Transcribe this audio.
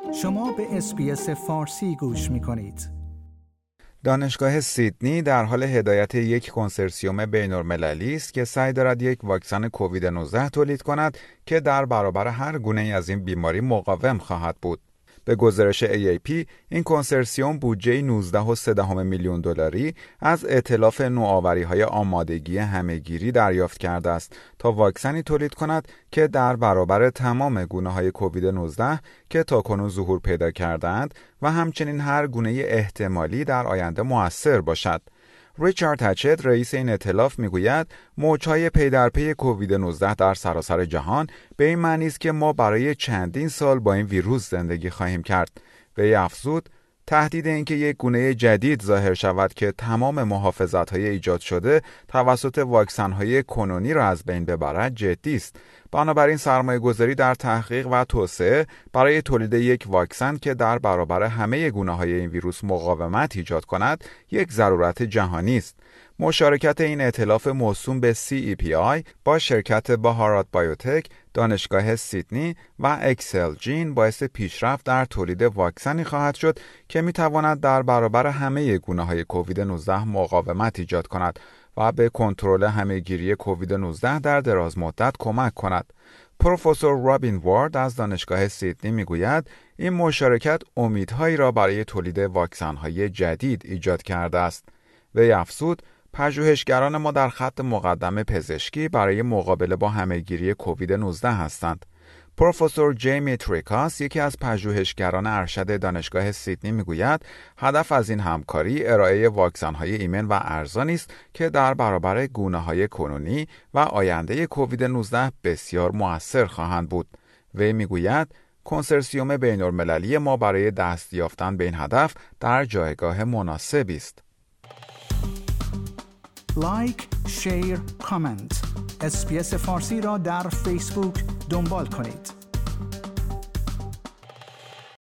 شما به اس‌بی‌اس فارسی گوش می‌کنید. دانشگاه سیدنی در حال هدایت یک کنسرسیوم بین‌المللی است که سعی دارد یک واکسن کووید 19 تولید کند که در برابر هر گونه‌ای از این بیماری مقاوم خواهد بود. به گزارش AAP، این کنسرسیوم بودجه 19.3 میلیون دلاری از ائتلاف نوآوری‌های آمادگی همه‌گیری دریافت کرده است تا واکسنی تولید کند که در برابر تمام گونه‌های کووید 19 که تاکنون ظهور پیدا کرده‌اند و همچنین هر گونه احتمالی در آینده مؤثر باشد. ریچارد هچت، رئیس این ائتلاف، میگوید موج‌های پی در پی کووید 19 در سراسر جهان به این معنی است که ما برای چندین سال با این ویروس زندگی خواهیم کرد. وی افزود تهدید اینکه یک گونه جدید ظاهر شود که تمام محافظت‌های ایجاد شده توسط واکسن‌های کنونی را از بین ببرد جدی است. بنابراین سرمایه‌گذاری در تحقیق و توسعه برای تولید یک واکسن که در برابر همه گونه‌های این ویروس مقاومت ایجاد کند یک ضرورت جهانی است. مشارکت این ائتلاف موسوم به CEPI با شرکت بهارات بایوتک، دانشگاه سیدنی و اکسل جین باعث پیشرفت در تولید واکسنی خواهد شد که می‌تواند در برابر همه گونه‌های کووید 19 مقاومت ایجاد کند و به کنترل همه‌گیری کووید 19 در دراز مدت کمک کند. پروفسور رابین وارد از دانشگاه سیدنی میگوید این مشارکت امیدهایی را برای تولید واکسن‌های جدید ایجاد کرده است. وی افزود پژوهشگران ما در خط مقدم پزشکی برای مقابله با همه‌گیری کووید 19 هستند. پروفسور جیمی تریکاس، یکی از پژوهشگران ارشد دانشگاه سیدنی، میگوید هدف از این همکاری ارائه واکسن‌های ایمن و ارزانی است که در برابر گونه‌های کنونی و آینده کووید 19 بسیار مؤثر خواهند بود. وی میگوید کنسرسیوم بین‌المللی ما برای دست یافتن به این هدف در جایگاه مناسبی است. لایک، شیر، کامنت. اس‌بی‌اس فارسی را در فیسبوک دنبال کنید.